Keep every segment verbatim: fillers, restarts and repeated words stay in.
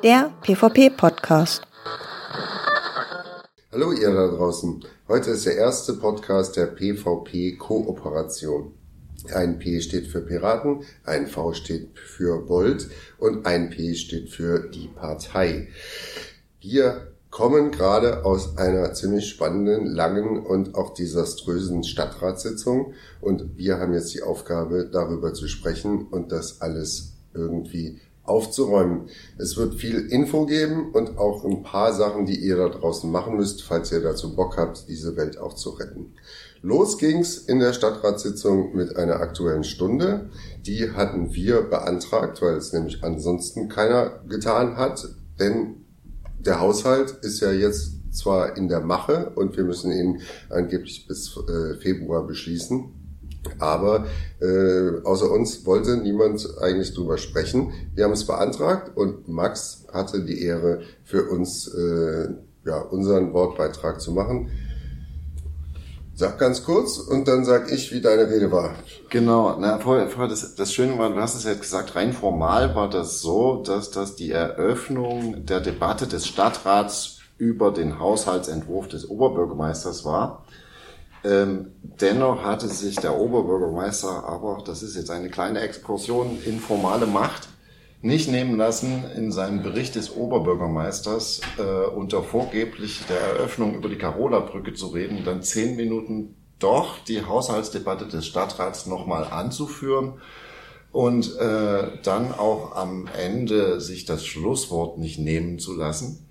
der P V P-Podcast. Hallo ihr da draußen. Heute ist der erste Podcast der P V P-Kooperation. Ein P steht für Piraten, ein V steht für Volt und ein P steht für die Partei. Wir kommen gerade aus einer ziemlich spannenden, langen und auch desaströsen Stadtratssitzung und wir haben jetzt die Aufgabe, darüber zu sprechen und das alles irgendwie aufzuräumen. Es wird viel Info geben und auch ein paar Sachen, die ihr da draußen machen müsst, falls ihr dazu Bock habt, diese Welt auch zu retten. Los ging's in der Stadtratssitzung mit einer aktuellen Stunde. Die hatten wir beantragt, weil es nämlich ansonsten keiner getan hat, denn der Haushalt ist ja jetzt zwar in der Mache und wir müssen ihn angeblich bis äh, Februar beschließen, aber äh, außer uns wollte niemand eigentlich drüber sprechen. Wir haben es beantragt und Max hatte die Ehre, für uns äh, ja unseren Wortbeitrag zu machen. Sag ganz kurz und dann sag ich, wie deine Rede war. Genau, na, vorher, vorher das, das Schöne war, du hast es jetzt gesagt, rein formal war das so, dass das die Eröffnung der Debatte des Stadtrats über den Haushaltsentwurf des Oberbürgermeisters war. Ähm, dennoch hatte sich der Oberbürgermeister, aber das ist jetzt eine kleine Exkursion in formale Macht, nicht nehmen lassen, in seinem Bericht des Oberbürgermeisters äh, unter vorgeblich der Eröffnung über die Karola-Brücke zu reden, dann zehn Minuten doch die Haushaltsdebatte des Stadtrats nochmal anzuführen und äh, dann auch am Ende sich das Schlusswort nicht nehmen zu lassen.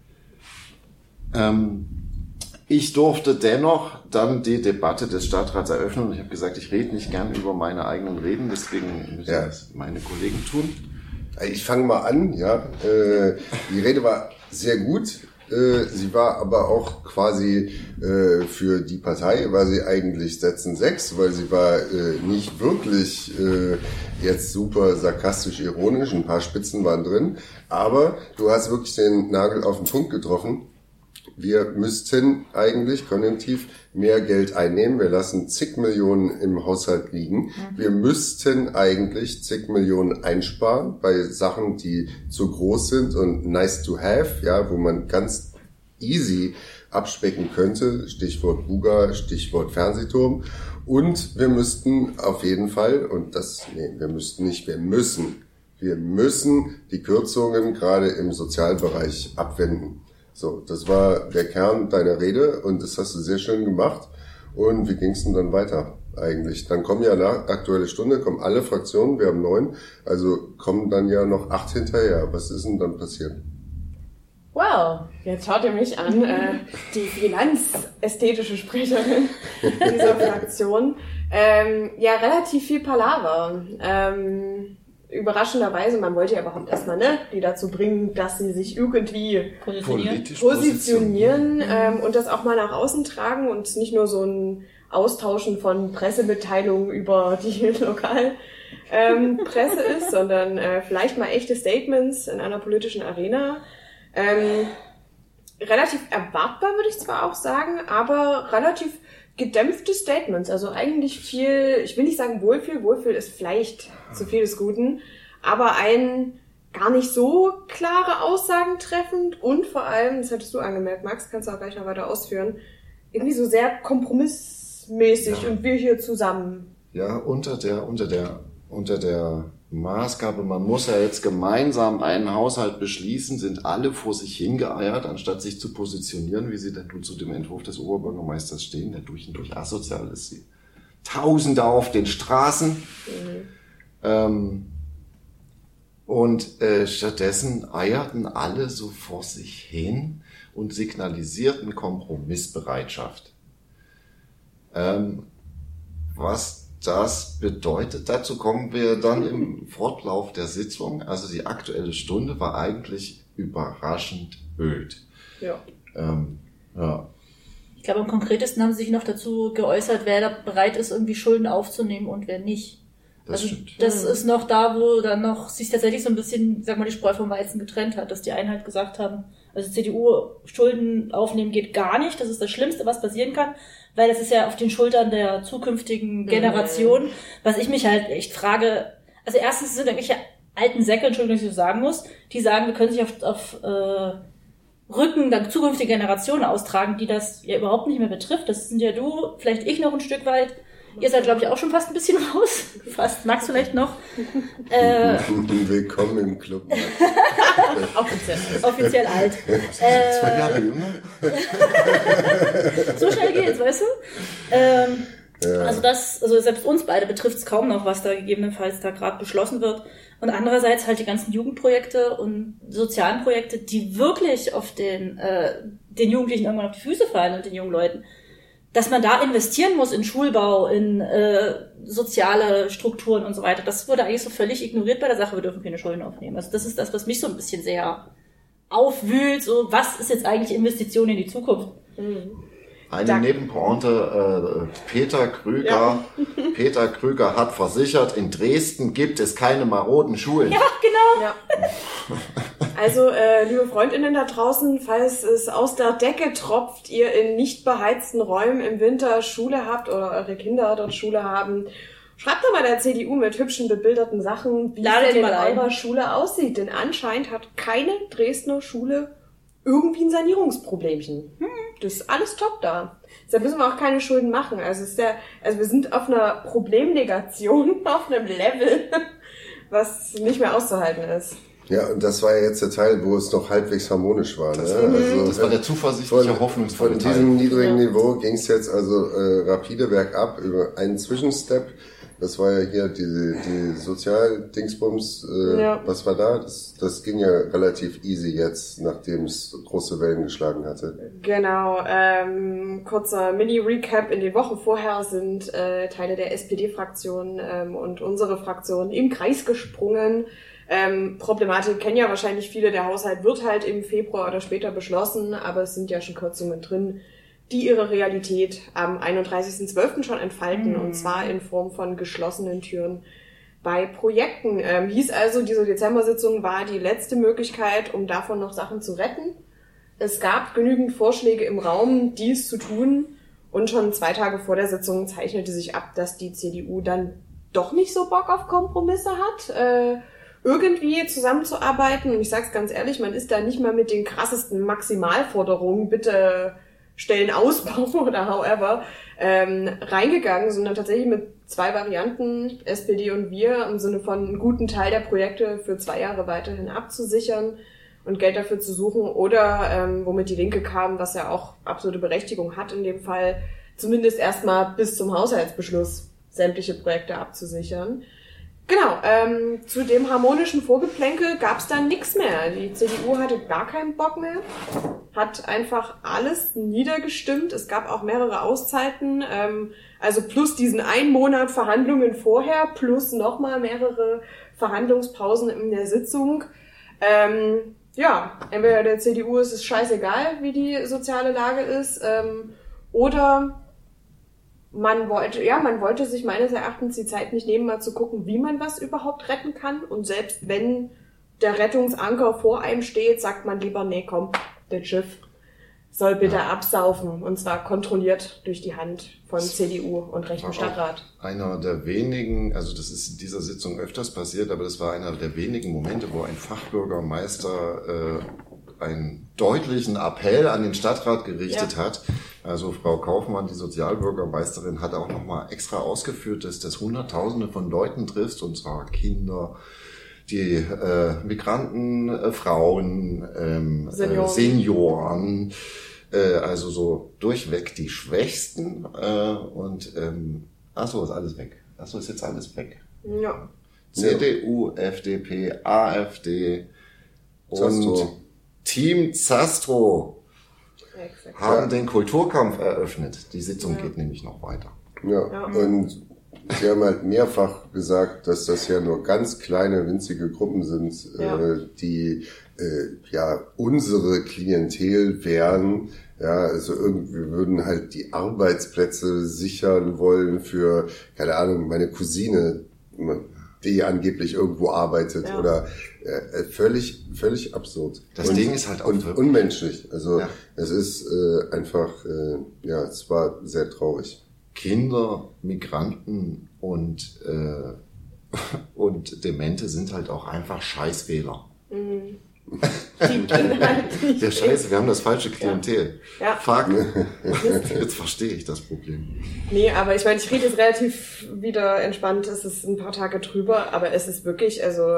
Ähm, ich durfte dennoch dann die Debatte des Stadtrats eröffnen und ich habe gesagt, ich rede nicht gern über meine eigenen Reden, deswegen müssen ja. das meine Kollegen tun. Ich fange mal an, ja. Äh, die Rede war sehr gut. Äh, sie war aber auch quasi äh, für die Partei, war sie eigentlich Sätzen sechs, weil sie war äh, nicht wirklich äh, jetzt super sarkastisch ironisch, ein paar Spitzen waren drin, aber du hast wirklich den Nagel auf den Punkt getroffen. Wir müssten eigentlich konjunktiv mehr Geld einnehmen. Wir lassen zig Millionen im Haushalt liegen. Wir müssten eigentlich zig Millionen einsparen bei Sachen, die zu groß sind und nice to have, ja, wo man ganz easy abspecken könnte. Stichwort Buga, Stichwort Fernsehturm. Und wir müssten auf jeden Fall, und das, nee, wir müssten nicht, wir müssen, wir müssen die Kürzungen gerade im Sozialbereich abwenden. So, das war der Kern deiner Rede und das hast du sehr schön gemacht. Und wie ging's denn dann weiter eigentlich? Dann kommen ja nach Aktuelle Stunde, kommen alle Fraktionen, wir haben neun, also kommen dann ja noch acht hinterher. Was ist denn dann passiert? Wow, jetzt schaut ihr mich an, äh, die finanzästhetische Sprecherin dieser Fraktion. Ähm, ja, relativ viel Palaver. Ähm, Überraschenderweise, man wollte ja überhaupt erstmal, ne, die dazu bringen, dass sie sich irgendwie positionieren, positionieren ähm, und das auch mal nach außen tragen und nicht nur so ein Austauschen von Pressemitteilungen über die Lokalpresse ähm, Presse ist, sondern äh, vielleicht mal echte Statements in einer politischen Arena. Ähm, relativ erwartbar, würde ich zwar auch sagen, aber relativ gedämpfte Statements, also eigentlich viel, ich will nicht sagen Wohlfühl, Wohlfühl ist vielleicht zu viel des Guten, aber ein gar nicht so klare Aussagen treffend und vor allem, das hattest du angemerkt, Max, kannst du auch gleich noch weiter ausführen, irgendwie so sehr kompromissmäßig ja. Und wir hier zusammen. Ja, unter der, unter der, unter der Maßgabe, man muss ja jetzt gemeinsam einen Haushalt beschließen, sind alle vor sich hingeeiert, anstatt sich zu positionieren, wie sie denn nun zu dem Entwurf des Oberbürgermeisters stehen, der durch und durch asozial ist. Sie Tausende auf den Straßen. Mhm. Ähm, und äh, stattdessen eierten alle so vor sich hin und signalisierten Kompromissbereitschaft. Ähm, was das bedeutet, dazu kommen wir dann im Fortlauf der Sitzung. Also die Aktuelle Stunde war eigentlich überraschend öd. Ja. Ähm, ja. Ich glaube, am konkretesten haben sie sich noch dazu geäußert, wer da bereit ist, irgendwie Schulden aufzunehmen und wer nicht. Das also stimmt. Das ist noch da, wo dann noch sich tatsächlich so ein bisschen, sag mal, die Spreu vom Weizen getrennt hat, dass die einen halt gesagt haben, also C D U Schulden aufnehmen geht gar nicht, das ist das Schlimmste, was passieren kann, weil das ist ja auf den Schultern der zukünftigen Generation, mhm. was ich mich halt echt frage, also erstens sind irgendwelche alten Säcke, Entschuldigung, dass ich so sagen muss, die sagen, wir können sich auf, auf äh, Rücken der zukünftigen Generationen austragen, die das ja überhaupt nicht mehr betrifft. Das sind ja du, vielleicht ich noch ein Stück weit. Ihr seid, glaube ich, auch schon fast ein bisschen raus. Fast. Max vielleicht noch. Äh, Willkommen im Club. offiziell. Offiziell alt. Äh, Zwei Jahre jünger. So schnell geht's, weißt du? Ähm, Ja. Also das, also selbst uns beide betrifft es kaum noch, was da gegebenenfalls da gerade beschlossen wird. Und andererseits halt die ganzen Jugendprojekte und sozialen Projekte, die wirklich auf den, äh, den Jugendlichen irgendwann auf die Füße fallen und den jungen Leuten. Dass man da investieren muss in Schulbau, in äh, soziale Strukturen und so weiter, das wurde eigentlich so völlig ignoriert bei der Sache, wir dürfen keine Schulden aufnehmen. Also das ist das, was mich so ein bisschen sehr aufwühlt, so was ist jetzt eigentlich Investition in die Zukunft? Mhm. Eine Da- Nebenpointe, äh, Peter Krüger, Ja. Peter Krüger hat versichert, in Dresden gibt es keine maroden Schulen. Ja, genau. Ja. Also, äh, liebe FreundInnen da draußen, falls es aus der Decke tropft, ihr in nicht beheizten Räumen im Winter Schule habt oder eure Kinder dort Schule haben, schreibt doch mal der C D U mit hübschen, bebilderten Sachen, wie Ladet es denn die in mal ein. eurer Schule aussieht. Denn anscheinend hat keine Dresdner Schule irgendwie ein Sanierungsproblemchen. Hm, das ist alles top da. Deshalb müssen wir auch keine Schulden machen. Also, es ist der, also wir sind auf einer Problemnegation, auf einem Level, was nicht mehr auszuhalten ist. Ja, und das war ja jetzt der Teil, wo es noch halbwegs harmonisch war. Ne? Das, also, das war der äh, zuversichtliche, von, hoffnungsvolle von Teil. diesem niedrigen Niveau ging es jetzt also äh, rapide bergab über einen Zwischenstep. Das war ja hier die, die Sozialdingsbums. Äh, Ja. Was war da? Das, das ging ja relativ easy jetzt, nachdem es große Wellen geschlagen hatte. Genau, ähm, kurzer Mini-Recap. In den Wochen vorher sind äh, Teile der S P D-Fraktion ähm, und unsere Fraktion im Kreis gesprungen. Ähm, Problematik kennen ja wahrscheinlich viele, der Haushalt wird halt im Februar oder später beschlossen, aber es sind ja schon Kürzungen drin, die ihre Realität am einunddreißigsten zwölften schon entfalten, Mhm. und zwar in Form von geschlossenen Türen bei Projekten. Ähm, hieß also, diese Dezember-Sitzung war die letzte Möglichkeit, um davon noch Sachen zu retten. Es gab genügend Vorschläge im Raum, dies zu tun, und schon zwei Tage vor der Sitzung zeichnete sich ab, dass die C D U dann doch nicht so Bock auf Kompromisse hat, äh, irgendwie zusammenzuarbeiten. Und ich sag's ganz ehrlich, man ist da nicht mal mit den krassesten Maximalforderungen, bitte Stellenausbau oder however, ähm, reingegangen, sondern tatsächlich mit zwei Varianten, S P D und wir, im Sinne von einen guten Teil der Projekte für zwei Jahre weiterhin abzusichern und Geld dafür zu suchen, oder ähm, womit die Linke kam, was ja auch absolute Berechtigung hat in dem Fall, zumindest erstmal bis zum Haushaltsbeschluss sämtliche Projekte abzusichern. Genau, ähm, zu dem harmonischen Vorgeplänkel gab's dann nichts mehr. Die C D U hatte gar keinen Bock mehr, hat einfach alles niedergestimmt. Es gab auch mehrere Auszeiten, ähm, also plus diesen einen Monat Verhandlungen vorher, plus nochmal mehrere Verhandlungspausen in der Sitzung. Ähm, ja, entweder der C D U ist es scheißegal, wie die soziale Lage ist, ähm, oder man wollte, ja, man wollte sich meines Erachtens die Zeit nicht nehmen, mal zu gucken, wie man was überhaupt retten kann. Und selbst wenn der Rettungsanker vor einem steht, sagt man lieber, nee, komm, das Schiff soll bitte Ja. absaufen. Und zwar kontrolliert durch die Hand von C D U und rechtem War auch Stadtrat. Einer der wenigen, also das ist in dieser Sitzung öfters passiert, aber das war einer der wenigen Momente, wo ein Fachbürgermeister äh, einen deutlichen Appell an den Stadtrat gerichtet Ja. hat. Also Frau Kaufmann, die Sozialbürgermeisterin, hat auch nochmal extra ausgeführt, dass das Hunderttausende von Leuten trifft, und zwar Kinder, die äh, Migranten, äh, Frauen, ähm, Senioren. Äh, Senioren, äh, also so durchweg die Schwächsten. Äh, und ähm, ach so, ist alles weg. Ach so, ist jetzt alles weg. Ja. C D U, F D P, AfD und Zastro. Team Zastro Exakt. haben Ja. den Kulturkampf eröffnet. Die Sitzung Ja. geht nämlich noch weiter. Ja, Ja. und sie haben halt mehrfach gesagt, dass das ja nur ganz kleine, winzige Gruppen sind, Ja. äh, die äh, ja unsere Klientel wären. Ja, also irgendwie würden halt die Arbeitsplätze sichern wollen für, keine Ahnung, meine Cousine, die angeblich irgendwo arbeitet, Ja. oder äh, völlig, völlig absurd. Das und, Ding ist halt auch und wirklich- unmenschlich. Also Ja. es ist äh, einfach, äh, ja, es war sehr traurig. Kinder, Migranten und äh, Und Demente sind halt auch einfach Scheißwähler. Mhm. Die gehen halt nicht. Der Scheiße, wir haben das falsche Klientel. Ja. Ja. Fuck. Jetzt verstehe ich das Problem. Nee, aber ich meine, ich rede jetzt relativ wieder entspannt, es ist ein paar Tage drüber, aber es ist wirklich, also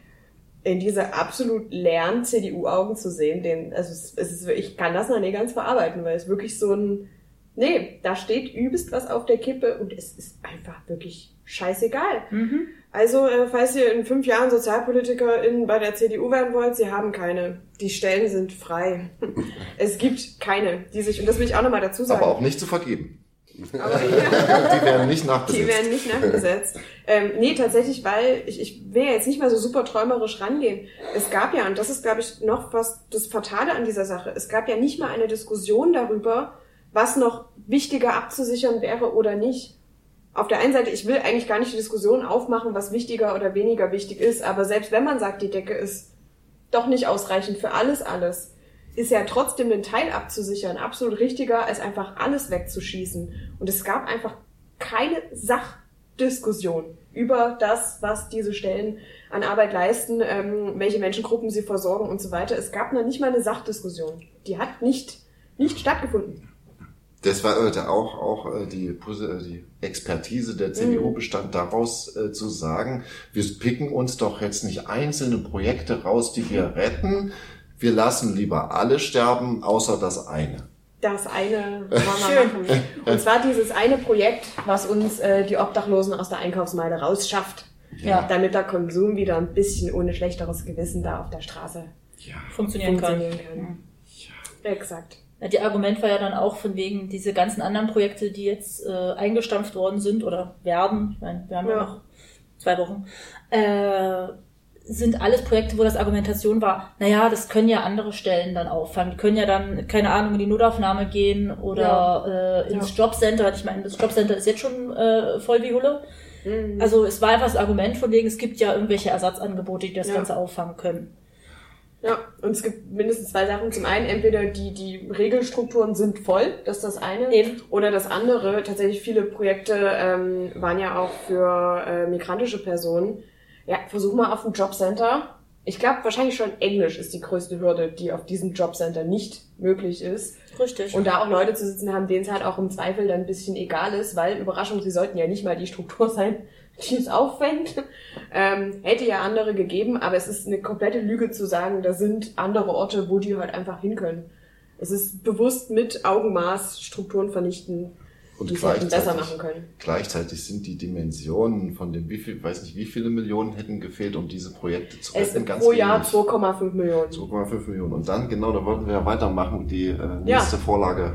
in diese absolut leeren C D U-Augen zu sehen, den, also es, es ist, ich kann das noch nicht ganz verarbeiten, weil es wirklich so ein, nee, da steht übelst was auf der Kippe und es ist einfach wirklich scheißegal. Mhm. Also, äh, falls ihr in fünf Jahren SozialpolitikerInnen bei der C D U werden wollt, sie haben keine. Die Stellen sind frei. Es gibt keine, die sich, und das will ich auch nochmal dazu sagen. Aber auch nicht zu vergeben. Aber, ja. Die werden nicht nachbesetzt. Die werden nicht nachbesetzt. ähm, nee, tatsächlich, weil ich, ich will ja jetzt nicht mal so super träumerisch rangehen. Es gab ja, und das ist, glaube ich, noch was das Fatale an dieser Sache, es gab ja nicht mal eine Diskussion darüber, was noch wichtiger abzusichern wäre oder nicht. Auf der einen Seite, ich will eigentlich gar nicht die Diskussion aufmachen, was wichtiger oder weniger wichtig ist, aber selbst wenn man sagt, die Decke ist doch nicht ausreichend für alles, alles, ist ja trotzdem den Teil abzusichern absolut richtiger, als einfach alles wegzuschießen. Und es gab einfach keine Sachdiskussion über das, was diese Stellen an Arbeit leisten, ähm, welche Menschengruppen sie versorgen und so weiter. Es gab noch nicht mal eine Sachdiskussion. Die hat nicht, nicht stattgefunden. Das war auch, auch die, die Expertise der C D U bestand daraus äh, zu sagen, wir picken uns doch jetzt nicht einzelne Projekte raus, die wir retten. Wir lassen lieber alle sterben, außer das eine. Das eine wollen wir machen. Und zwar dieses eine Projekt, was uns äh, die Obdachlosen aus der Einkaufsmeile rausschafft. Ja. Damit der Konsum wieder ein bisschen ohne schlechteres Gewissen da auf der Straße ja. funktionieren, funktionieren kann. kann. Ja. Exakt. Ja, die Argument war ja dann auch von wegen diese ganzen anderen Projekte, die jetzt äh, eingestampft worden sind oder werden, ich meine, wir haben ja, ja noch zwei Wochen, äh, sind alles Projekte, wo das Argumentation war, naja, das können ja andere Stellen dann auffangen. Die können ja dann, keine Ahnung, in die Notaufnahme gehen oder ja. äh, ins ja. Jobcenter. Ich meine, das Jobcenter ist jetzt schon äh, voll wie Hulle. Mhm. Also es war einfach das Argument von wegen, es gibt ja irgendwelche Ersatzangebote, die das ja. Ganze auffangen können. Ja, und es gibt mindestens zwei Sachen. Zum einen, entweder die, die Regelstrukturen sind voll, das ist das eine. Eben. Oder das andere, tatsächlich viele Projekte ähm, waren ja auch für äh, migrantische Personen. Ja, versuch mal auf dem Jobcenter. Ich glaube, wahrscheinlich schon Englisch ist die größte Hürde, die auf diesem Jobcenter nicht möglich ist. Richtig. Und da auch Leute zu sitzen haben, denen es halt auch im Zweifel dann ein bisschen egal ist, weil, Überraschung, sie sollten ja nicht mal die Struktur sein, die es auffängt. Ähm, hätte ja andere gegeben, aber es ist eine komplette Lüge zu sagen, da sind andere Orte, wo die halt einfach hin können. Es ist bewusst mit Augenmaß Strukturen vernichten, und die es halt besser machen können. Gleichzeitig sind die Dimensionen von dem, wie viel, weiß nicht, wie viele Millionen hätten gefehlt, um diese Projekte zu retten. Es ganz pro Jahr zwei Komma fünf Millionen. zwei Komma fünf Millionen. Und dann, genau, da wollten wir ja weitermachen, die äh, nächste ja. Vorlage.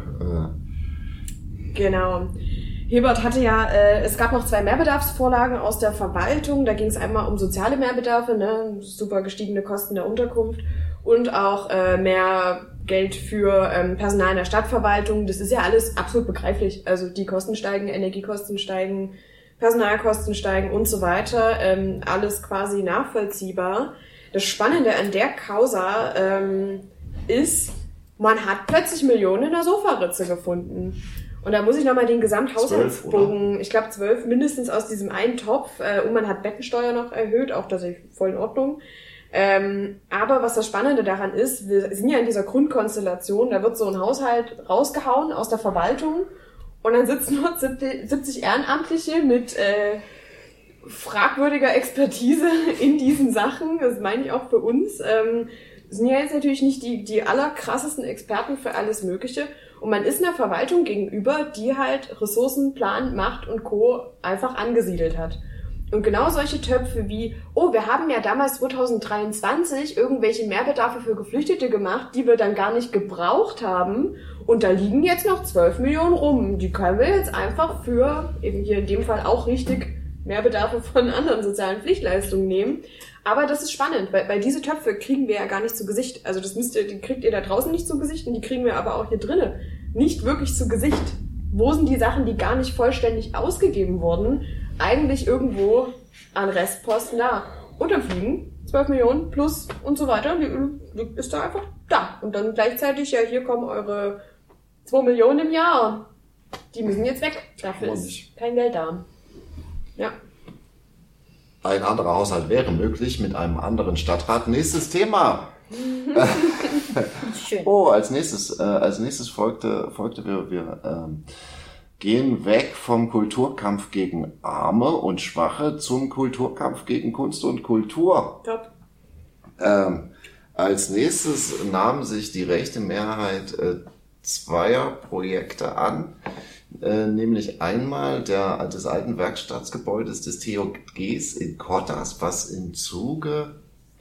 Äh. Genau. Hilbert hatte ja, äh, es gab noch zwei Mehrbedarfsvorlagen aus der Verwaltung. Da ging es einmal um soziale Mehrbedarfe, ne, super gestiegene Kosten der Unterkunft und auch äh, mehr Geld für ähm, Personal in der Stadtverwaltung. Das ist ja alles absolut begreiflich. Also die Kosten steigen, Energiekosten steigen, Personalkosten steigen und so weiter. Ähm, alles quasi nachvollziehbar. Das Spannende an der Causa ähm, ist, man hat plötzlich Millionen in der Sofaritze gefunden. Und da muss ich nochmal den Gesamthaushaltsbogen, ich glaube zwölf mindestens aus diesem einen Topf, äh, und man hat Bettensteuer noch erhöht, auch tatsächlich voll in Ordnung. Ähm, aber was das Spannende daran ist, wir sind ja in dieser Grundkonstellation, da wird so ein Haushalt rausgehauen aus der Verwaltung und dann sitzen nur siebzig Ehrenamtliche mit äh, fragwürdiger Expertise in diesen Sachen, das meine ich auch für uns, ähm, sind ja jetzt natürlich nicht die, die allerkrassesten Experten für alles Mögliche. Und man ist einer Verwaltung gegenüber, die halt Ressourcenplan, Macht und Co. einfach angesiedelt hat. Und genau solche Töpfe wie, oh, wir haben ja damals zwanzig dreiundzwanzig irgendwelche Mehrbedarfe für Geflüchtete gemacht, die wir dann gar nicht gebraucht haben. Und da liegen jetzt noch zwölf Millionen rum. Die können wir jetzt einfach für, eben hier in dem Fall auch richtig, Mehrbedarfe von anderen sozialen Pflichtleistungen nehmen. Aber das ist spannend, weil, weil diese Töpfe kriegen wir ja gar nicht zu Gesicht. Also das müsst ihr, die kriegt ihr da draußen nicht zu Gesicht und die kriegen wir aber auch hier drinnen nicht wirklich zu Gesicht. Wo sind die Sachen, die gar nicht vollständig ausgegeben wurden, eigentlich irgendwo an Restposten da? Und dann fliegen zwölf Millionen plus und so weiter, die, die ist da einfach da. Und dann gleichzeitig, ja, hier kommen eure zwei Millionen im Jahr. Die müssen jetzt weg. Dafür ist kein Geld da. Ja. ein anderer Haushalt wäre möglich mit einem anderen Stadtrat. Nächstes Thema. Schön. Oh, als nächstes, äh, als nächstes folgte, folgte wir, wir ähm, gehen weg vom Kulturkampf gegen Arme und Schwache zum Kulturkampf gegen Kunst und Kultur. Top. Ähm, als nächstes nahm sich die rechte Mehrheit äh, zweier Projekte an, äh, nämlich einmal der, des alten Werkstattgebäudes des T O Gs in Kottas, was im Zuge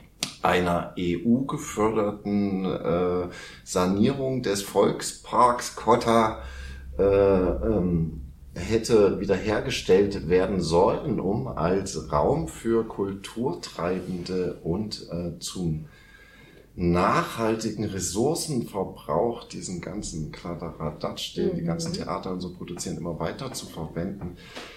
einer E U-geförderten äh, Sanierung des Volksparks Kotta äh, ähm, hätte wiederhergestellt werden sollen, um als Raum für Kulturtreibende und äh, zum nachhaltigen Ressourcenverbrauch diesen ganzen Kladderadatsch, den mhm. die ganzen Theater und so produzieren, immer weiter zu verwenden.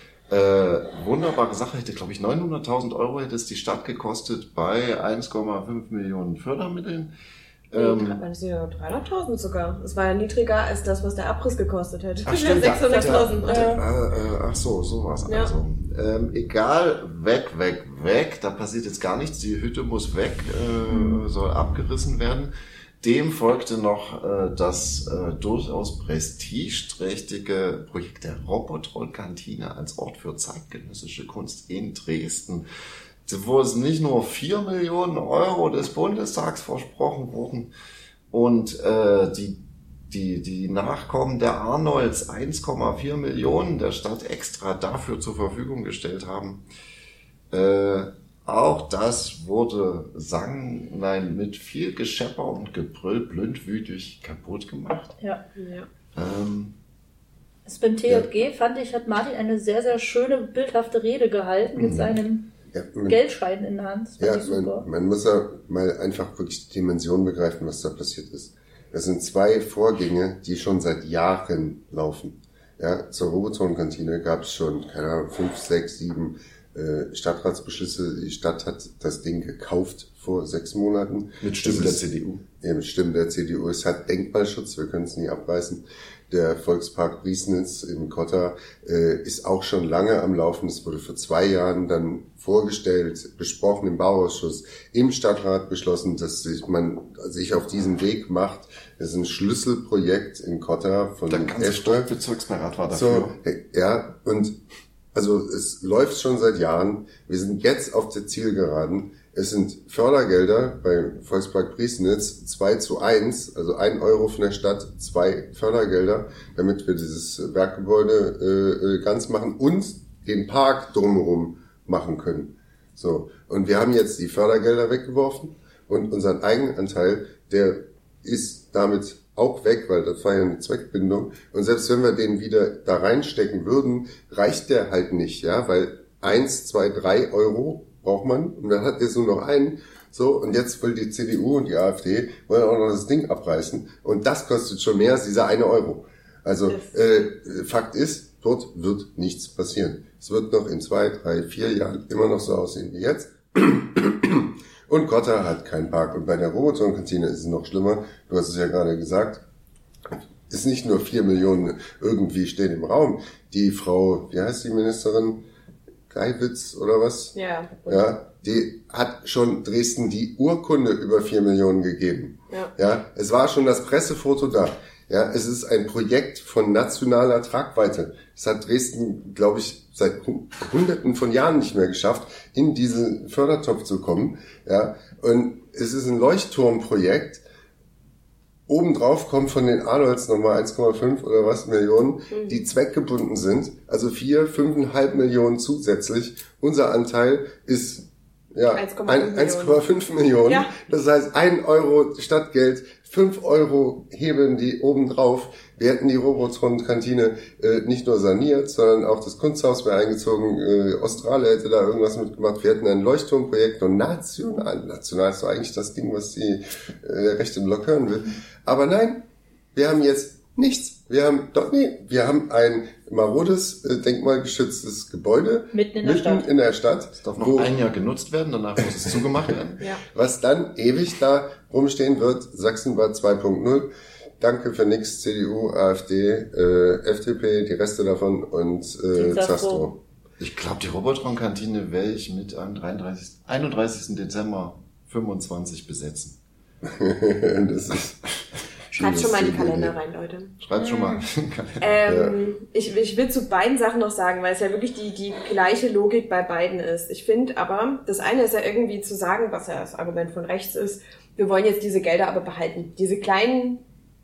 Äh, wunderbare Sache, hätte, glaube ich, neunhunderttausend Euro hätte es die Stadt gekostet bei eins Komma fünf Millionen Fördermitteln. Ähm, das sind ja dreihunderttausend sogar. Das war ja niedriger als das, was der Abriss gekostet hätte. Ach, stimmt, sechshunderttausend. Äh, äh, ach so, sowas. Ja. Also. Ähm, egal, weg, weg, weg. Da passiert jetzt gar nichts. Die Hütte muss weg, äh, mhm. soll abgerissen werden. Dem folgte noch äh, das äh, durchaus prestigeträchtige Projekt der Robotron-Kantine als Ort für zeitgenössische Kunst in Dresden, wo es nicht nur vier Millionen Euro des Bundestags versprochen wurden und äh, die die die Nachkommen der Arnolds eins Komma vier Millionen der Stadt extra dafür zur Verfügung gestellt haben. Äh, auch das wurde sang, nein, mit viel Geschepper und Gebrüll blindwütig kaputt gemacht. Ja. ja. Ähm, also beim T J G, ja. fand ich, hat Martin eine sehr, sehr schöne, bildhafte Rede gehalten mit mhm. seinem ja, man, Geldschein in der Hand. Das ja, man, man muss ja mal einfach wirklich die Dimension begreifen, was da passiert ist. Das sind zwei Vorgänge, die schon seit Jahren laufen. Ja, zur Robotron-Kantine gab es schon, keine Ahnung, fünf, sechs, sieben äh, Stadtratsbeschlüsse. Die Stadt hat das Ding gekauft vor sechs Monaten. Mit Stimmen der C D U. Ja, mit Stimmen der C D U. Es hat Denkmalschutz, wir können es nie abreißen. Der Volkspark Briesnitz in Kotta äh, ist auch schon lange am Laufen. Es wurde vor zwei Jahren dann vorgestellt, besprochen im Bauausschuss, im Stadtrat beschlossen, dass sich man sich auf diesen Weg macht. Das ist ein Schlüsselprojekt in Kotta von der ganze Stadtbezirksbeirat war dafür. So, ja, und also es läuft schon seit Jahren. Wir sind jetzt auf der Zielgeraden. Es sind Fördergelder bei Volkspark Briesnitz zwei zu eins, also ein Euro von der Stadt, zwei Fördergelder, damit wir dieses Werkgebäude äh, ganz machen und den Park drumherum machen können. So, und wir haben jetzt die Fördergelder weggeworfen und unseren Eigenanteil, der ist damit auch weg, weil das war ja eine Zweckbindung. Und selbst wenn wir den wieder da reinstecken würden, reicht der halt nicht, ja, weil eins, zwei, drei Euro braucht man und dann hat jetzt nur noch einen. So, und jetzt will die C D U und die AfD wollen auch noch das Ding abreißen und das kostet schon mehr als dieser eine Euro. Also äh, Fakt ist, dort wird nichts passieren. Es wird noch in zwei, drei, vier Jahren immer noch so aussehen wie jetzt. Und Kotta hat keinen Park. Und bei der Robotron-Kantine ist es noch schlimmer. Du hast es ja gerade gesagt. Es ist nicht nur vier Millionen irgendwie stehen im Raum. Die Frau, wie heißt die Ministerin? Geiwitz oder was? Ja. Ja, die hat schon Dresden die Urkunde über vier Millionen gegeben. Ja. Ja, es war schon das Pressefoto da. Ja, es ist ein Projekt von nationaler Tragweite. Es hat Dresden, glaube ich, seit Hunderten von Jahren nicht mehr geschafft, in diesen Fördertopf zu kommen. Ja, und es ist ein Leuchtturmprojekt. Obendrauf kommt von den Arnolds nochmal eins Komma fünf oder was Millionen, die zweckgebunden sind. Also vier, fünfeinhalb Millionen zusätzlich. Unser Anteil ist ja eins Komma fünf Millionen. Ja. Das heißt, ein Euro Stadtgeld, fünf Euro hebeln die obendrauf. Wir hätten die Robotron-Kantine äh, nicht nur saniert, sondern auch das Kunsthaus wäre eingezogen. Äh, Australien hätte da irgendwas mitgemacht. Wir hätten ein Leuchtturmprojekt und national, national ist doch eigentlich das Ding, was die äh, rechte Block hören will. Aber nein, wir haben jetzt nichts. Wir haben doch nee, wir haben ein marodes, äh, denkmalgeschütztes Gebäude mitten in der mitten Stadt. In der Stadt. Das darf noch wo, ein Jahr genutzt werden, danach muss es zugemacht werden. Ja. Was dann ewig da rumstehen wird. Sachsenbad zwei Punkt null. Danke für nix, C D U, AfD, äh, F D P, die Reste davon und äh, Zastro. Ich glaube, die Robotron-Kantine werde ich mit am dreiunddreißigsten einunddreißigsten Dezember fünfundzwanzig besetzen. Das ist Schreibt schon mal in die Kalender rein, Leute. Schreibt schon mal in den Kalender. Ähm, ja. ich, ich will zu beiden Sachen noch sagen, weil es ja wirklich die, die gleiche Logik bei beiden ist. Ich finde aber, das eine ist ja irgendwie zu sagen, was ja das Argument von rechts ist, wir wollen jetzt diese Gelder aber behalten. Diese kleinen,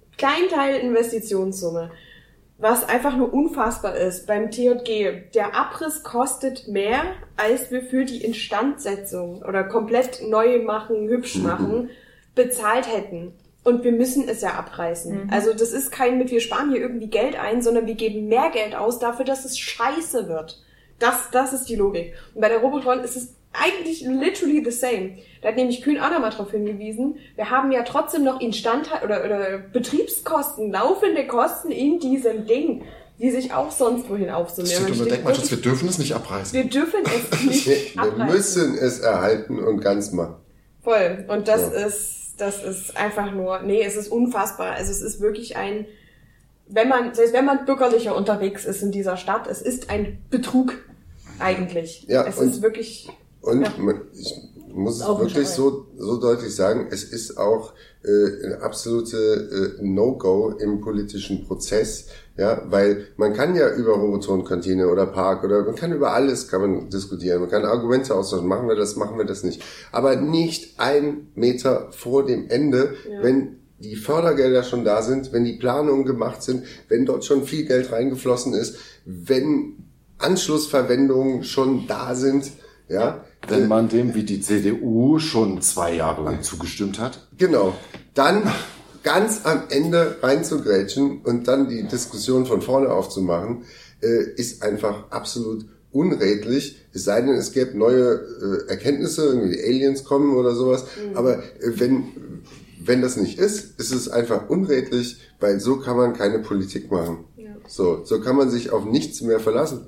Kleinteil-Investitionssumme. Was einfach nur unfassbar ist beim T J G. Der Abriss kostet mehr, als wir für die Instandsetzung oder komplett neu machen, hübsch machen, bezahlt hätten. Und wir müssen es ja abreißen. Mhm. Also das ist kein mit, wir sparen hier irgendwie Geld ein, sondern wir geben mehr Geld aus dafür, dass es scheiße wird. Das, das ist die Logik. Und bei der Robotron ist es eigentlich literally the same. Da hat nämlich Kühn auch nochmal drauf hingewiesen, wir haben ja trotzdem noch Instandhalt oder, oder Betriebskosten, laufende Kosten in diesem Ding, die sich auch sonst wohin aufsummieren. Das steht unter Denkmalschutz, wir dürfen es nicht abreißen. Wir dürfen es nicht abreißen. Wir müssen es erhalten und ganz machen. Voll. Und das ja. ist Das ist einfach nur, nee, es ist unfassbar. Also es ist wirklich ein, wenn man, selbst wenn man bürgerlicher unterwegs ist in dieser Stadt, es ist ein Betrug eigentlich. Ja, es und, ist wirklich. Und ja. man, ich muss es wirklich so, so deutlich sagen, es ist auch äh, eine absolute äh, No-Go im politischen Prozess, ja, weil man kann ja über Robotron-Kantine oder Park oder man kann über alles kann man diskutieren, man kann Argumente austauschen, machen wir das, machen wir das nicht, aber nicht ein Meter vor dem Ende, ja. wenn die Fördergelder schon da sind, wenn die Planungen gemacht sind, wenn dort schon viel Geld reingeflossen ist, wenn Anschlussverwendungen schon da sind, ja. Wenn man dem, wie die C D U, schon zwei Jahre lang zugestimmt hat. Genau. Dann ganz am Ende reinzugrätschen und dann die Diskussion von vorne aufzumachen, äh, ist einfach absolut unredlich. Es sei denn, es gäbe neue äh, Erkenntnisse, irgendwie die Aliens kommen oder sowas. Mhm. Aber äh, wenn, wenn das nicht ist, ist es einfach unredlich, weil so kann man keine Politik machen. Ja. So, so kann man sich auf nichts mehr verlassen.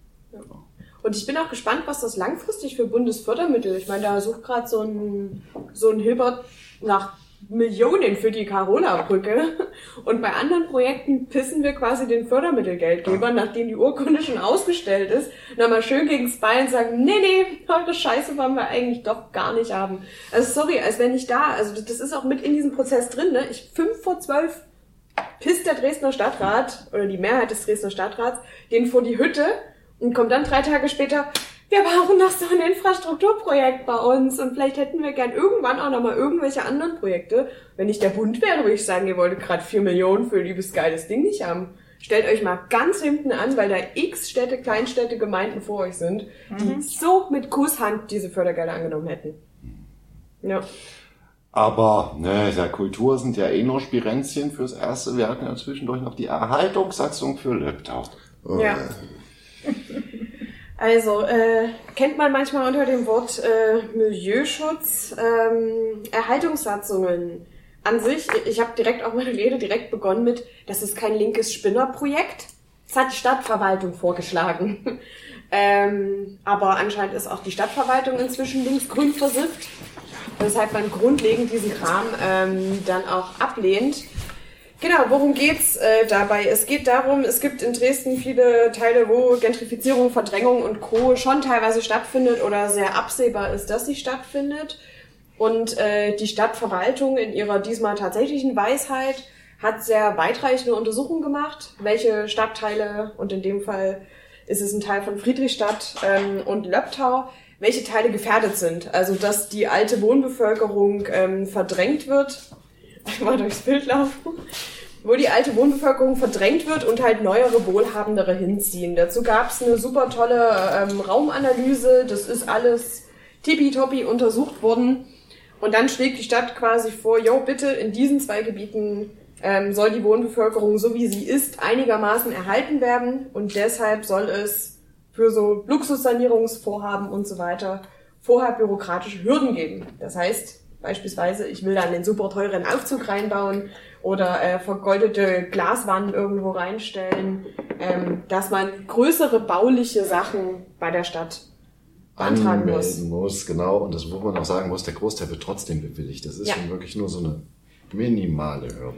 Und ich bin auch gespannt, was das langfristig für Bundesfördermittel, ich meine, da sucht gerade so ein, so ein Hilbert nach Millionen für die Carola-Brücke und bei anderen Projekten pissen wir quasi den Fördermittelgeldgebern, nachdem die Urkunde schon ausgestellt ist, nochmal schön gegen's Bein und sagen, nee, nee, eure Scheiße wollen wir eigentlich doch gar nicht haben. Also sorry, als wenn ich da, also das ist auch mit in diesem Prozess drin, ne? Ich, fünf vor zwölf pisst der Dresdner Stadtrat oder die Mehrheit des Dresdner Stadtrats den vor die Hütte und kommt dann drei Tage später, wir brauchen noch so ein Infrastrukturprojekt bei uns und vielleicht hätten wir gern irgendwann auch nochmal irgendwelche anderen Projekte. Wenn ich der Bund wäre, würde ich sagen, ihr wolltet gerade vier Millionen für ein liebes geiles Ding nicht haben. Stellt euch mal ganz hinten an, weil da x Städte, Kleinstädte, Gemeinden vor euch sind, die mhm. so mit Kusshand diese Fördergelder angenommen hätten. Ja. Aber ne, der Kultur sind ja eh nur Spirenzchen fürs Erste. Wir hatten ja zwischendurch noch die Erhaltungssatzung für Löbtau. Oh. Ja. Also, äh, kennt man manchmal unter dem Wort äh, Milieuschutz, ähm, Erhaltungssatzungen an sich. Ich habe direkt auch meine Rede direkt begonnen mit, das ist kein linkes Spinnerprojekt. Das hat die Stadtverwaltung vorgeschlagen. ähm, aber anscheinend ist auch die Stadtverwaltung inzwischen linksgrün versifft, weshalb man grundlegend diesen Kram ähm, dann auch ablehnt. Genau, worum geht's äh, dabei? Es geht darum, es gibt in Dresden viele Teile, wo Gentrifizierung, Verdrängung und Co. schon teilweise stattfindet oder sehr absehbar ist, dass sie stattfindet. Und äh, die Stadtverwaltung in ihrer diesmal tatsächlichen Weisheit hat sehr weitreichende Untersuchungen gemacht, welche Stadtteile, und in dem Fall ist es ein Teil von Friedrichstadt ähm, und Löbtau, welche Teile gefährdet sind. Also, dass die alte Wohnbevölkerung ähm, verdrängt wird. Mal durchs Bild laufen, wo die alte Wohnbevölkerung verdrängt wird und halt neuere, wohlhabendere hinziehen. Dazu gab's eine super tolle ähm, Raumanalyse, das ist alles tippitoppi untersucht worden und dann schlägt die Stadt quasi vor, jo, bitte in diesen zwei Gebieten ähm, soll die Wohnbevölkerung, so wie sie ist, einigermaßen erhalten werden und deshalb soll es für so Luxussanierungsvorhaben und so weiter vorher bürokratische Hürden geben. Das heißt, beispielsweise, ich will da einen super teuren Aufzug reinbauen oder äh, vergoldete Glaswand irgendwo reinstellen, ähm, dass man größere bauliche Sachen bei der Stadt beantragen muss. muss. Genau, und das, wo man auch sagen muss, der Großteil wird trotzdem bewilligt. Das ist ja schon wirklich nur so eine minimale Hürde.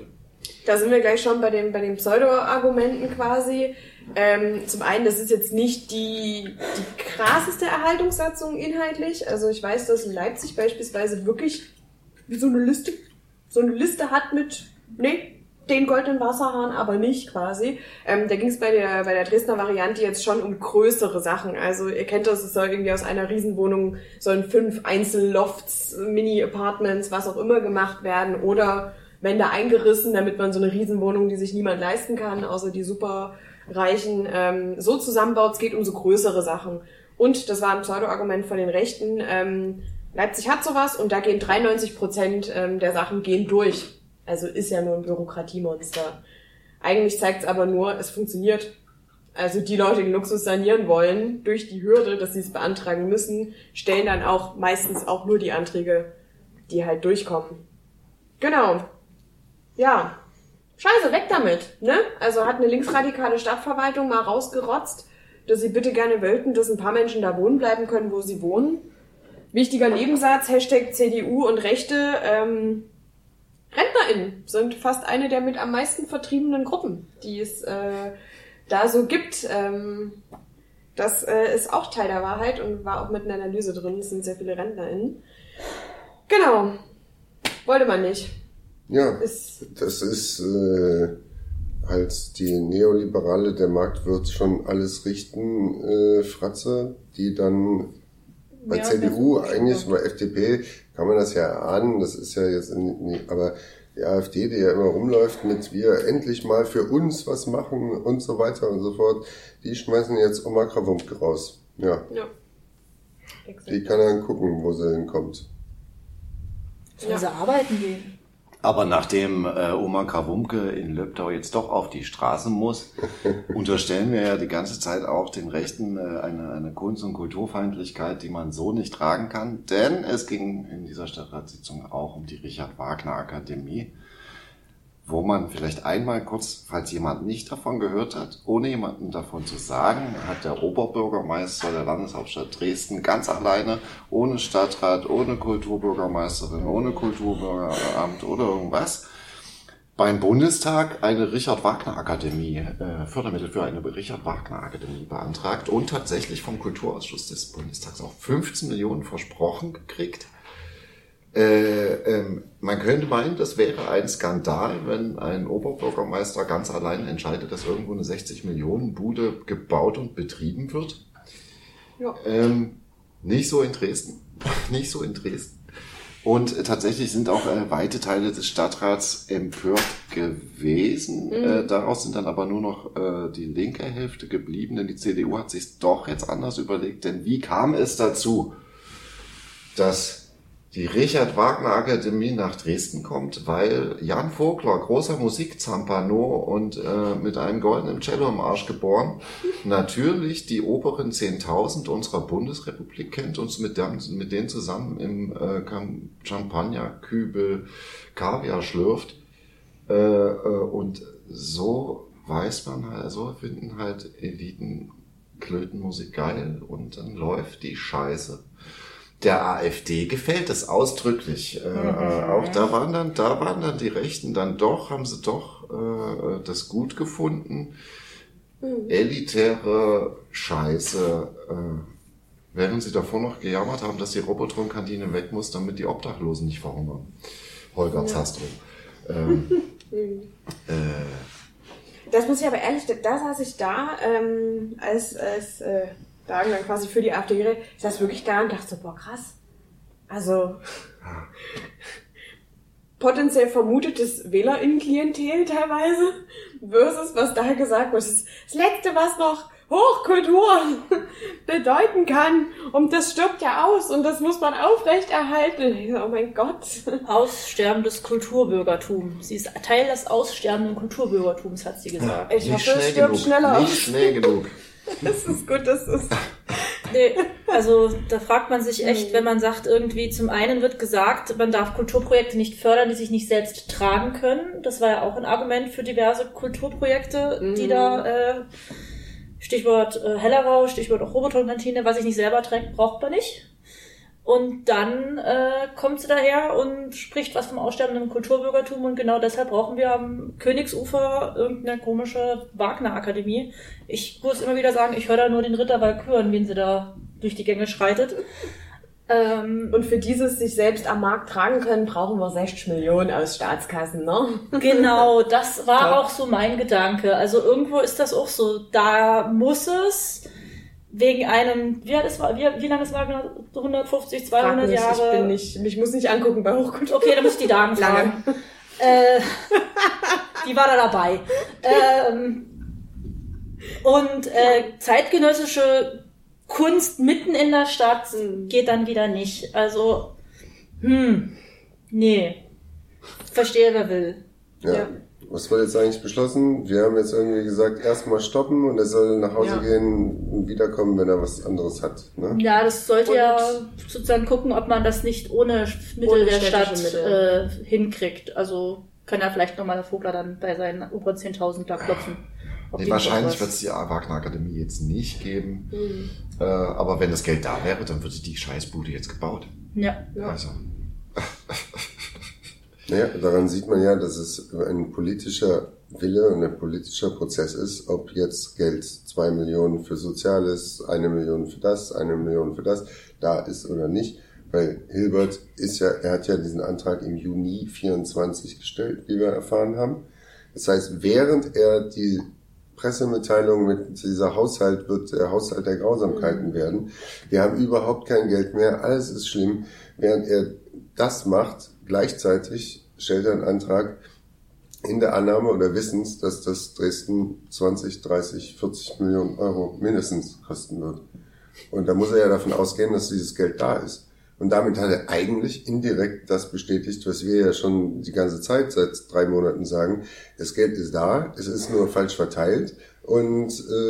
Da sind wir gleich schon bei den, bei den Pseudo-Argumenten quasi. Ähm, zum einen, das ist jetzt nicht die, die krasseste Erhaltungssatzung inhaltlich. Also ich weiß, dass in Leipzig beispielsweise wirklich wie so eine Liste, so eine Liste hat mit, nee, den goldenen Wasserhahn aber nicht quasi. Ähm, da ging es bei der, bei der Dresdner Variante jetzt schon um größere Sachen. Also ihr kennt das, es soll irgendwie aus einer Riesenwohnung, sollen fünf Einzellofts, Mini-Apartments, was auch immer gemacht werden oder Wände eingerissen, damit man so eine Riesenwohnung, die sich niemand leisten kann, außer die Superreichen, ähm, so zusammenbaut. Es geht um so größere Sachen. Und das war ein Pseudo-Argument von den Rechten. Ähm, Leipzig hat sowas und da gehen dreiundneunzig Prozent ähm, der Sachen gehen durch. Also ist ja nur ein Bürokratiemonster. Eigentlich zeigt es aber nur, es funktioniert. Also die Leute, die Luxus sanieren wollen, durch die Hürde, dass sie es beantragen müssen, stellen dann auch meistens auch nur die Anträge, die halt durchkommen. Genau. Ja. Scheiße, weg damit, ne? Also hat eine linksradikale Stadtverwaltung mal rausgerotzt, dass sie bitte gerne wollten, dass ein paar Menschen da wohnen bleiben können, wo sie wohnen. Wichtiger Nebensatz, Hashtag C D U und Rechte, ähm, RentnerInnen sind fast eine der mit am meisten vertriebenen Gruppen, die es äh, da so gibt. Ähm, das äh, ist auch Teil der Wahrheit und war auch mit einer Analyse drin. Es sind sehr viele RentnerInnen. Genau. Wollte man nicht. Ja, Ist, das ist äh, halt die neoliberale, der Markt wird schon alles richten, äh, Fratze, die dann bei Ja, C D das U, ist eigentlich schon bei F D P kann man das ja erahnen, das ist ja jetzt, in, aber die AfD, die ja immer rumläuft mit wir endlich mal für uns was machen und so weiter und so fort, die schmeißen jetzt Oma Krawumke raus. Ja. ja. Die kann dann gucken, wo sie hinkommt. Sollen Ja. sie arbeiten gehen? Aber nachdem äh, Oma Krawumke in Löbdau jetzt doch auf die Straße muss, unterstellen wir ja die ganze Zeit auch den Rechten äh, eine, eine Kunst- und Kulturfeindlichkeit, die man so nicht tragen kann. Denn es ging in dieser Stadtratssitzung auch um die Richard-Wagner-Akademie, wo man vielleicht einmal kurz, falls jemand nicht davon gehört hat, ohne jemandem davon zu sagen, hat der Oberbürgermeister der Landeshauptstadt Dresden ganz alleine, ohne Stadtrat, ohne Kulturbürgermeisterin, ohne Kulturbürgeramt oder irgendwas, beim Bundestag eine Richard-Wagner-Akademie, äh, Fördermittel für eine Richard-Wagner-Akademie beantragt und tatsächlich vom Kulturausschuss des Bundestags auch fünfzehn Millionen versprochen gekriegt. Äh, ähm, man könnte meinen, das wäre ein Skandal, wenn ein Oberbürgermeister ganz allein entscheidet, dass irgendwo eine sechzig Millionen Bude gebaut und betrieben wird. Ja. Ähm, nicht so in Dresden. nicht so in Dresden. Und äh, tatsächlich sind auch äh, weite Teile des Stadtrats empört gewesen. Mhm. Äh, daraus sind dann aber nur noch äh, die linke Hälfte geblieben, denn die C D U hat sich doch jetzt anders überlegt. Denn wie kam es dazu, dass die Richard-Wagner-Akademie nach Dresden kommt? Weil Jan Vogler, großer Musikzampano und äh, mit einem goldenen Cello im Arsch geboren, natürlich die oberen zehntausend unserer Bundesrepublik kennt und mit, dem, mit denen zusammen im äh, Champagnerkübel Kaviar schlürft. Äh, äh, und so weiß man halt, so finden halt Eliten Klötenmusik geil und dann läuft die Scheiße. Der AfD gefällt es ausdrücklich. Äh, mhm. Auch da waren dann, da waren dann die Rechten dann doch, haben sie doch äh, das gut gefunden. Mhm. Elitäre Scheiße, äh, während sie davor noch gejammert haben, dass die Robotron-Kantine weg muss, damit die Obdachlosen nicht verhungern. Holger ja. Zastrow. Ähm, mhm. äh, das muss ich aber ehrlich, da saß ich da, ähm, als, als äh, Tagen dann quasi für die AfD geredet. Ich saß wirklich da und dachte so, boah, krass. Also, potenziell vermutetes WählerInnen-Klientel teilweise versus was da gesagt wird. Das, das Letzte, was noch Hochkultur bedeuten kann. Und das stirbt ja aus und das muss man aufrechterhalten. Ich so, oh mein Gott. Aussterbendes Kulturbürgertum. Sie ist Teil des aussterbenden Kulturbürgertums, hat sie gesagt. Ich nicht hoffe, es stirbt genug, schneller nicht aus. schnell genug. Das ist gut, das ist... Nee, also da fragt man sich echt, wenn man sagt, irgendwie zum einen wird gesagt, man darf Kulturprojekte nicht fördern, die sich nicht selbst tragen können. Das war ja auch ein Argument für diverse Kulturprojekte, mhm. die da, äh, Stichwort äh, Hellerau, Stichwort auch Robotron-Kantine, was sich nicht selber trägt, braucht man nicht. Und dann äh, kommt sie daher und spricht was vom aussterbenden Kulturbürgertum und genau deshalb brauchen wir am Königsufer irgendeine komische Wagner-Akademie. Ich muss immer wieder sagen, ich höre da nur den Ritter Walküren, wen sie da durch die Gänge schreitet. Ähm, und für dieses sich selbst am Markt tragen können, brauchen wir sechzig Millionen aus Staatskassen, ne? Genau, das war Top. Auch so mein Gedanke. Also irgendwo ist das auch so, da muss es wegen einem, wie alt ist, wie, wie lange ist Wagner? hundertfünfzig, zweihundert nicht, Jahre? Ich bin nicht, mich muss nicht angucken bei Hochkultur. Okay, dann muss ich die Damen fragen. äh, die war da dabei. Ähm, und äh, zeitgenössische Kunst mitten in der Stadt geht dann wieder nicht. Also, hm, nee. Verstehe, wer will. Ja. ja. Was wurde jetzt eigentlich beschlossen? Wir haben jetzt irgendwie gesagt, erstmal stoppen und er soll nach Hause ja. gehen und wiederkommen, wenn er was anderes hat. Ne? Ja, das sollte und ja sozusagen gucken, ob man das nicht ohne Mittel ohne der Stadt Mittel. Äh, hinkriegt. Also kann ja vielleicht nochmal der Vogler dann bei seinen über zehntausend da klopfen. Nee, wahrscheinlich wird es die Wagner Akademie jetzt nicht geben. Mhm. Äh, aber wenn das Geld da wäre, dann würde die Scheißbude jetzt gebaut. Ja. ja. Also. Naja, daran sieht man ja, dass es ein politischer Wille und ein politischer Prozess ist, ob jetzt Geld zwei Millionen für Soziales, eine Million für das, eine Million für das da ist oder nicht. Weil Hilbert ist ja, er hat ja diesen Antrag im Juni vierundzwanzig gestellt, wie wir erfahren haben. Das heißt, während er die Pressemitteilung mit dieser Haushalt wird der Haushalt der Grausamkeiten werden. Wir haben überhaupt kein Geld mehr, alles ist schlimm. Während er das macht, gleichzeitig stellt er einen Antrag in der Annahme oder Wissens, dass das Dresden zwanzig, dreißig, vierzig Millionen Euro mindestens kosten wird. Und da muss er ja davon ausgehen, dass dieses Geld da ist. Und damit hat er eigentlich indirekt das bestätigt, was wir ja schon die ganze Zeit seit drei Monaten sagen. Das Geld ist da, es ist nur falsch verteilt und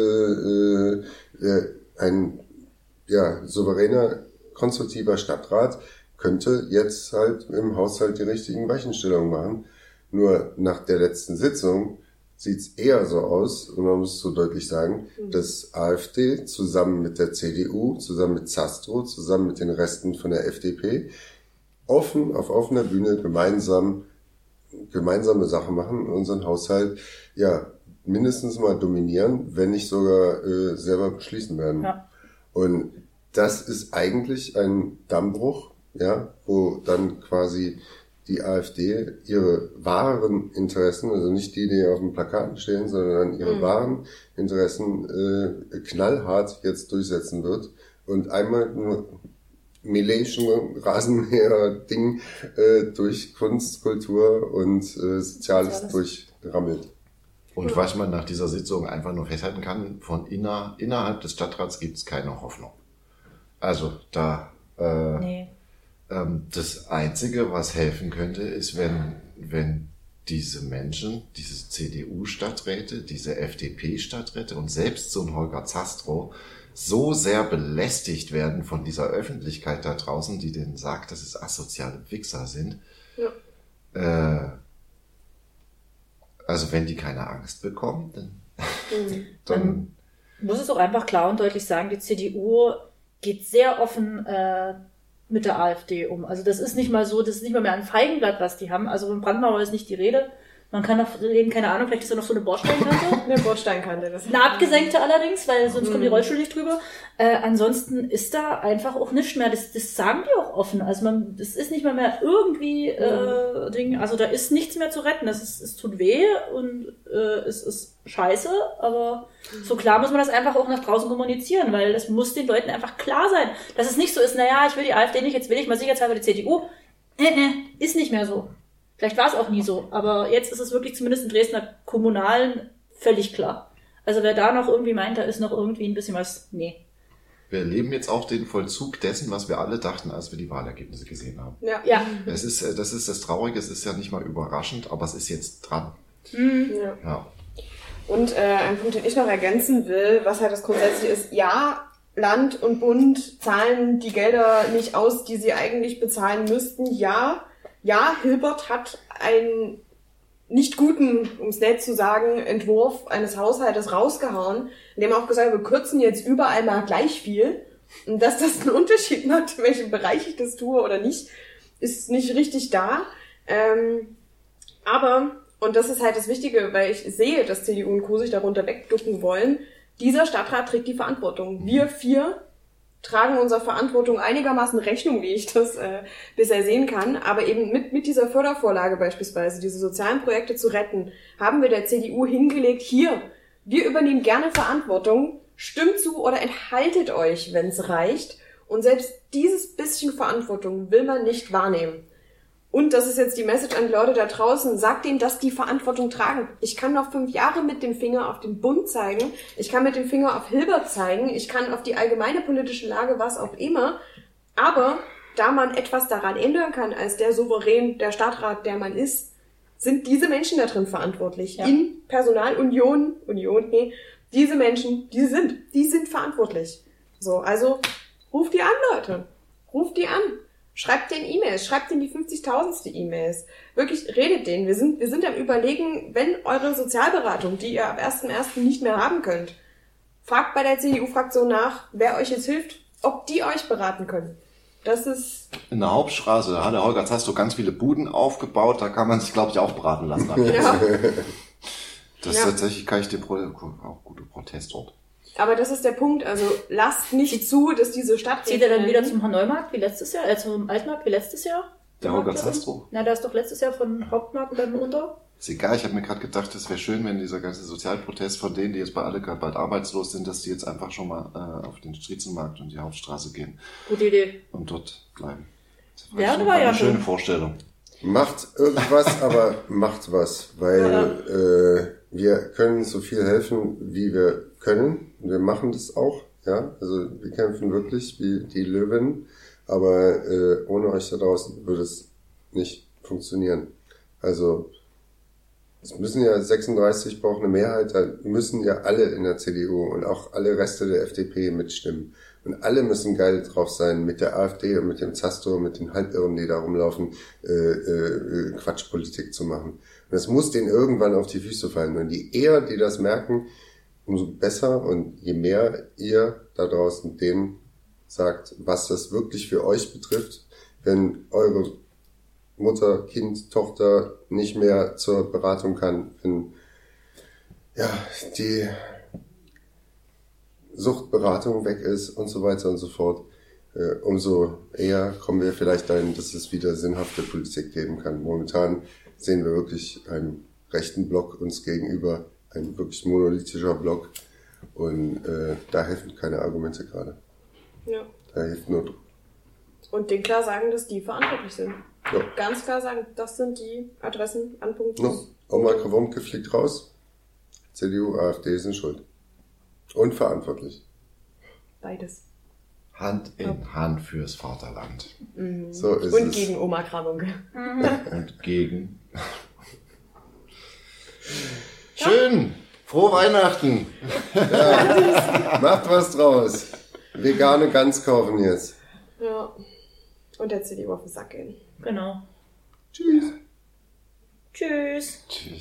äh, äh, ein ja, souveräner, konstruktiver Stadtrat könnte jetzt halt im Haushalt die richtigen Weichenstellungen machen. Nur nach der letzten Sitzung sieht's eher so aus, und man muss so deutlich sagen, mhm. dass AfD zusammen mit der C D U, zusammen mit Zastro, zusammen mit den Resten von der F D P offen, auf offener Bühne gemeinsam gemeinsame Sachen machen und unseren Haushalt ja mindestens mal dominieren, wenn nicht sogar äh, selber beschließen werden. Ja. Und das ist eigentlich ein Dammbruch, ja, wo dann quasi die AfD ihre wahren Interessen, also nicht die, die auf den Plakaten stehen, sondern ihre mhm. wahren Interessen äh, knallhart jetzt durchsetzen wird und einmal nur Melee-Schon Rasenmäher-Ding äh, durch Kunst, Kultur und äh, Soziales durchrammelt. Und was man nach dieser Sitzung einfach nur festhalten kann, von inner, innerhalb des Stadtrats gibt es keine Hoffnung. Also da äh, nee. ähm, das Einzige, was helfen könnte, ist, wenn, wenn diese Menschen, diese C D U-Stadträte, diese F D P-Stadträte und selbst so ein Holger Zastrow so sehr belästigt werden von dieser Öffentlichkeit da draußen, die denen sagt, dass es asoziale Wichser sind. Ja. Äh, also wenn die keine Angst bekommen, dann, mhm. dann Man muss es auch einfach klar und deutlich sagen, die C D U geht sehr offen äh, mit der AfD um. Also das ist nicht mal so, das ist nicht mal mehr ein Feigenblatt, was die haben. Also von Brandmauer ist nicht die Rede. Man kann noch reden, keine Ahnung, vielleicht ist da noch so eine Bordsteinkante. Eine Bordsteinkante. Das eine abgesenkte allerdings, weil sonst mm. kommen die Rollstuhl nicht drüber. Äh, ansonsten ist da einfach auch nichts mehr. Das, das sagen die auch offen. Also man, das ist nicht mal mehr irgendwie äh, mm. Ding. Also da ist nichts mehr zu retten. Das ist, es tut weh und äh, es ist scheiße, aber so klar muss man das einfach auch nach draußen kommunizieren, weil das muss den Leuten einfach klar sein, dass es nicht so ist, naja, ich will die AfD nicht, jetzt will ich mal sicherheitshalber die C D U. Äh, äh, ist nicht mehr so. Vielleicht war es auch nie so, aber jetzt ist es wirklich zumindest in Dresdner Kommunalen völlig klar. Also wer da noch irgendwie meint, da ist noch irgendwie ein bisschen was, nee. Wir erleben jetzt auch den Vollzug dessen, was wir alle dachten, als wir die Wahlergebnisse gesehen haben. Ja. ja. Es ist, das ist das Traurige, es ist ja nicht mal überraschend, aber es ist jetzt dran. Mhm. Ja. ja. Und äh, ein Punkt, den ich noch ergänzen will, was halt das grundsätzlich ist, ja, Land und Bund zahlen die Gelder nicht aus, die sie eigentlich bezahlen müssten, ja. Ja, Hilbert hat einen nicht guten, um es nett zu sagen, Entwurf eines Haushaltes rausgehauen, in dem er auch gesagt hat, wir kürzen jetzt überall mal gleich viel Und dass das einen Unterschied macht, in welchem Bereich ich das tue oder nicht, ist nicht richtig da. Ähm, aber, und das ist halt das Wichtige, weil ich sehe, dass C D U und Co. sich darunter wegducken wollen, dieser Stadtrat trägt die Verantwortung. Wir vier tragen unserer Verantwortung einigermaßen Rechnung, wie ich das äh, bisher sehen kann. Aber eben mit mit dieser Fördervorlage beispielsweise, diese sozialen Projekte zu retten, haben wir der C D U hingelegt, hier, wir übernehmen gerne Verantwortung, stimmt zu oder enthaltet euch, wenn es reicht. Und selbst dieses bisschen Verantwortung will man nicht wahrnehmen. Und das ist jetzt die Message an die Leute da draußen. Sagt denen, dass die Verantwortung tragen. Ich kann noch fünf Jahre mit dem Finger auf den Bund zeigen. Ich kann mit dem Finger auf Hilbert zeigen. Ich kann auf die allgemeine politische Lage, was auch immer. Aber da man etwas daran ändern kann, als der Souverän, der Stadtrat, der man ist, sind diese Menschen da drin verantwortlich. Ja. In Personalunion, Union, nee, diese Menschen, die sind, die sind verantwortlich. So, also ruft die an, Leute. Ruft die an. Schreibt denen E-Mails, schreibt denen die fünfzigtausendste E-Mails. Wirklich, redet denen. Wir sind, wir sind am Überlegen, wenn eure Sozialberatung, die ihr ab ersten ersten nicht mehr haben könnt, fragt bei der C D U-Fraktion nach, wer euch jetzt hilft, ob die euch beraten können. Das ist... In der Hauptstraße, da hat der Holger Zasto ganz viele Buden aufgebaut, da kann man sich, glaube ich, auch beraten lassen. Ja. Das ist ja. tatsächlich, kann ich den Pro- auch gute Protestort. Aber das ist der Punkt, also lasst nicht zu, dass diese Stadt... Zieht er dann wieder zum Neumarkt wie letztes Jahr, äh, zum Altmarkt wie letztes Jahr? Der Holger Zastro? Na, da ist doch letztes Jahr von Hauptmarkt dann runter. Ist egal, ich habe mir gerade gedacht, es wäre schön, wenn dieser ganze Sozialprotest von denen, die jetzt bei alle gerade bald arbeitslos sind, dass die jetzt einfach schon mal äh, auf den Striezelmarkt und die Hauptstraße gehen. Gute Idee. Und dort bleiben. Das wäre eine, eine eine schöne Vorstellung. Macht irgendwas, aber macht was, weil ja. äh, wir können so viel helfen, wie wir können. Wir machen das auch, ja. Also wir kämpfen wirklich wie die Löwen, aber äh, ohne euch da draußen würde es nicht funktionieren. Also es müssen ja sechsunddreißig braucht eine Mehrheit, da müssen ja alle in der C D U und auch alle Reste der F D P mitstimmen. Und alle müssen geil drauf sein, mit der AfD und mit dem Zasto, mit den Halbirren, die da rumlaufen, äh, äh, Quatschpolitik zu machen. Und das muss denen irgendwann auf die Füße fallen. Und je eher die das merken, umso besser. Und je mehr ihr da draußen denen sagt, was das wirklich für euch betrifft, wenn eure Mutter, Kind, Tochter nicht mehr zur Beratung kann, wenn ja die Suchtberatung weg ist und so weiter und so fort, äh, umso eher kommen wir vielleicht dahin, dass es wieder sinnhafte Politik geben kann. Momentan sehen wir wirklich einen rechten Block uns gegenüber, ein wirklich monolithischer Block, und äh, da helfen keine Argumente gerade. Ja. Da hilft nur Druck. Und denen klar sagen, dass die verantwortlich sind. Ja. Ganz klar sagen, das sind die Adressen, Anpunkte. No. Oma Krawomke fliegt raus, C D U, AfD sind schuld. Und verantwortlich. Beides. Hand in Hand fürs Vaterland. Mhm. So ist Und es. gegen Oma Krawomke. Und gegen... Schön! Frohe Weihnachten! Ja, macht was draus. Vegane Gans kaufen jetzt. Ja. Und der C D U auf den Sack gehen. Genau. Tschüss. Tschüss. Tschüss.